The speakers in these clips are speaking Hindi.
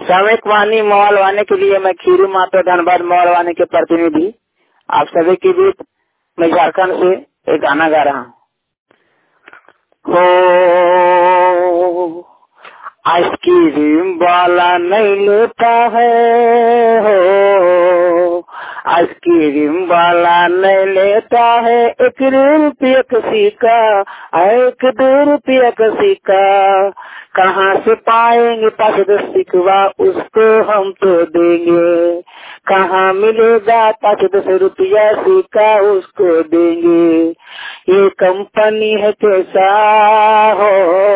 सामयिक वाणी मोहलवाने के लिए मैं खीरू माता धनबाद मोहलवाने के प्रतिनिधि आप सभी के बीच मैं झारखंड से एक गाना गा रहा हूँ। हो आइसक्रीम वाला नहीं लेता है, हो आइसक्रीम वाला नहीं लेता है, 1 रुपया किसी का, 1-2 किसी का, कहाँ से पाएंगे 5-10 सिकवा, उसको हम तो देंगे, कहाँ मिलेगा 5-10 रुपया सिक्का, उसको देंगे। ये कंपनी है कैसा हो,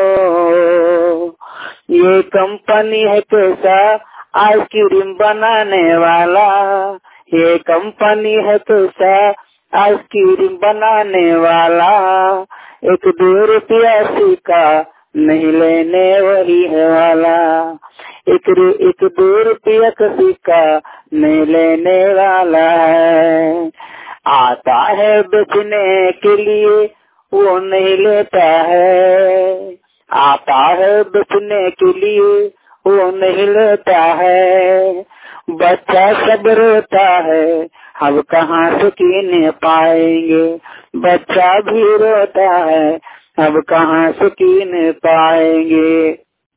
ये कंपनी है कैसा, आइसक्रीम बनाने वाला, ये कंपनी है कैसा, आइसक्रीम बनाने वाला, 1-2 रुपया सिक्का नहीं लेने वही है वाला, 1-2 रुपया का सिक्का नहीं लेने वाला है। आता है बेचने के लिए वो नहीं लेता है, आता है बेचने के लिए वो नहीं लेता है, बच्चा सब रोता है हम कहाँ से कीने पाएंगे, बच्चा भी रोता है अब कहाँ से कीने पाएंगे।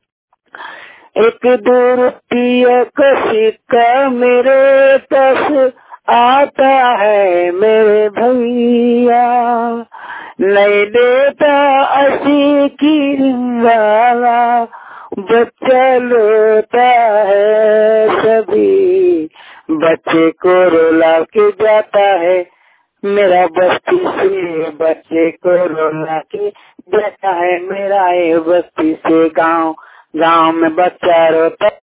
1-2 रुपया का सिक्का मेरे पास आता है मेरे भैया, नहीं देता 80 की वाला, बच्चा लोता है सभी, बच्चे को रुला के जाता है मेरा बस्ती से, बच्चे को रुला के जाता है मेरा ये बस्ती से। गाँव में बच्चा रोता